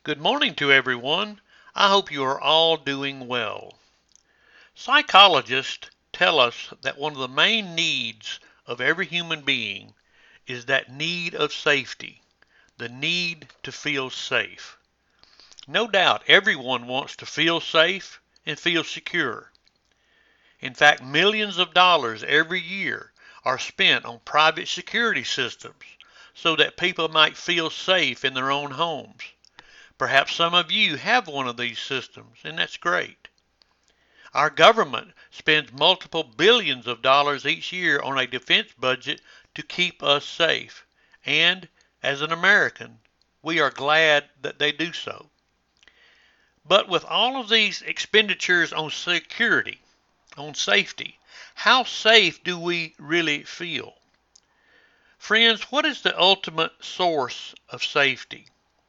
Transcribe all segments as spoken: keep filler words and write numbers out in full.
Good morning to everyone. I hope you are all doing well. Psychologists tell us that one of the main needs of every human being is that need of safety, the need to feel safe. No doubt everyone wants to feel safe and feel secure. In fact, millions of dollars every year are spent on private security systems so that people might feel safe in their own homes. Perhaps some of you have one of these systems, and that's great. Our government spends multiple billions of dollars each year on a defense budget to keep us safe, and as an American, we are glad that they do so. But with all of these expenditures on security, on safety, how safe do we really feel? Friends, what is the ultimate source of safety?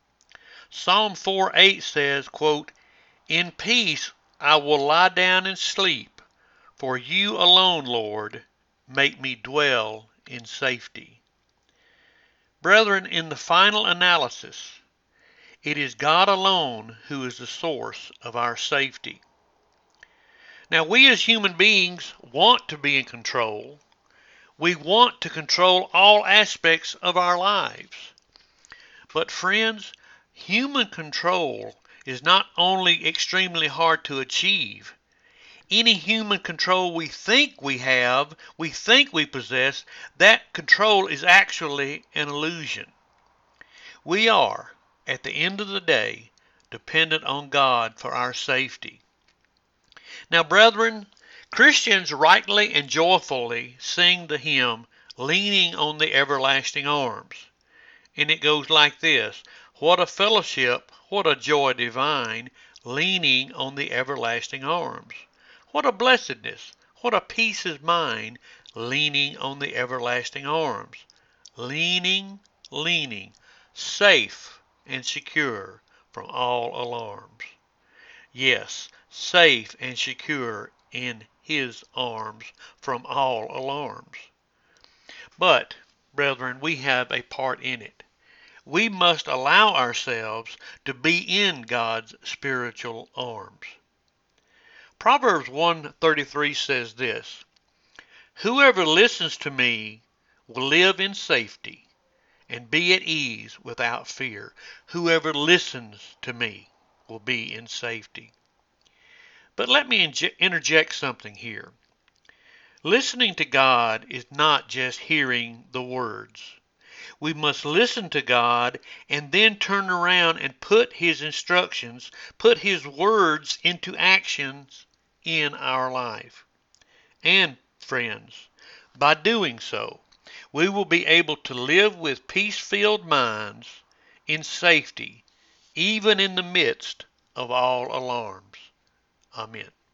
Psalm four eight says, quote, "In peace I will lie down and sleep, for you alone, Lord, make me dwell in safety." Brethren, in the final analysis, it is God alone who is the source of our safety. Now, we as human beings want to be in control. We want to control all aspects of our lives. But friends, human control is not only extremely hard to achieve. Any human control we think we have, we think we possess, that control is actually an illusion. We are, at the end of the day, dependent on God for our safety. Now, brethren, Christians rightly and joyfully sing the hymn, "Leaning on the Everlasting Arms." And it goes like this: "What a fellowship, what a joy divine, leaning on the everlasting arms. What a blessedness, what a peace is mine, leaning on the everlasting arms." Leaning, leaning, safe and secure from all alarms. Yes, safe and secure in His arms from all alarms. But, brethren, we have a part in it. We must allow ourselves to be in God's spiritual arms. Proverbs one thirty-three says this: "Whoever listens to me will live in safety and be at ease without fear." Whoever listens to me will be in safety. But let me interject something here. Listening to God is not just hearing the words. We must listen to God and then turn around and put His instructions, put His words into actions in our life. And, friends, by doing so, we will be able to live with peace-filled minds in safety, even in the midst of all alarms. Amen.